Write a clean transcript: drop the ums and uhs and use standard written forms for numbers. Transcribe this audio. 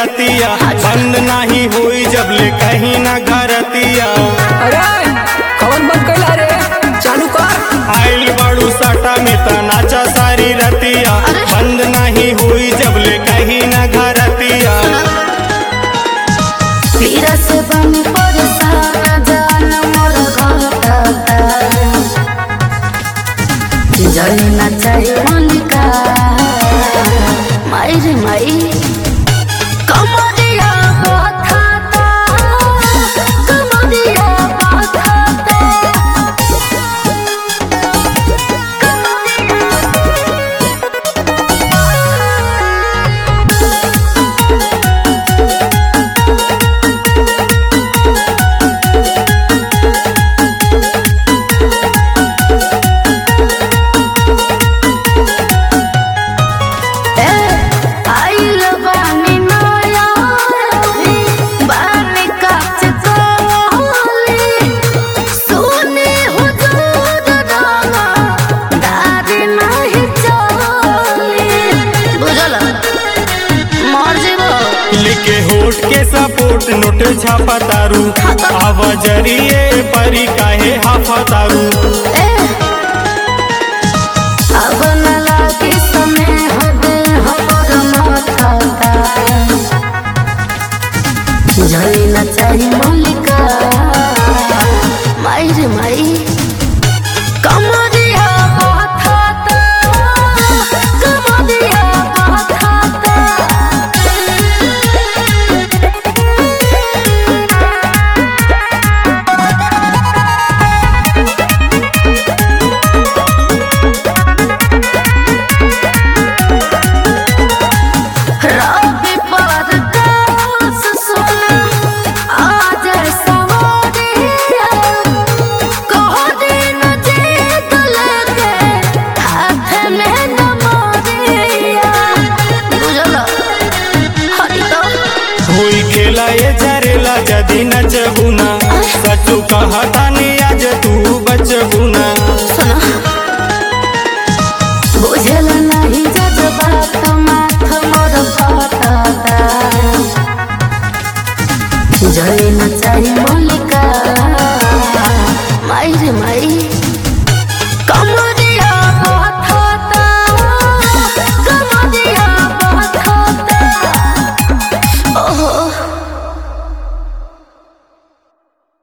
रतिया बंद नहीं हुई जब ले कहीं ना घरतिया। अरे कौन बंद कैला रे, चालू कर। आइल बड़ू सटा में त नाचा सारी रतिया बंद नहीं हुई जब ले कहीं ना घरतिया। जलना चाहिए मलिका माई रे माई कमरिया बाथाता कमरिया बाथाता लिखे होठ के सपोर्ट नोट छापा तारू आवाजरिए परी काहे हाफा तारू। अब न लागे समय हदे हमर माथा जली न चाहिए मलिका माई रे माई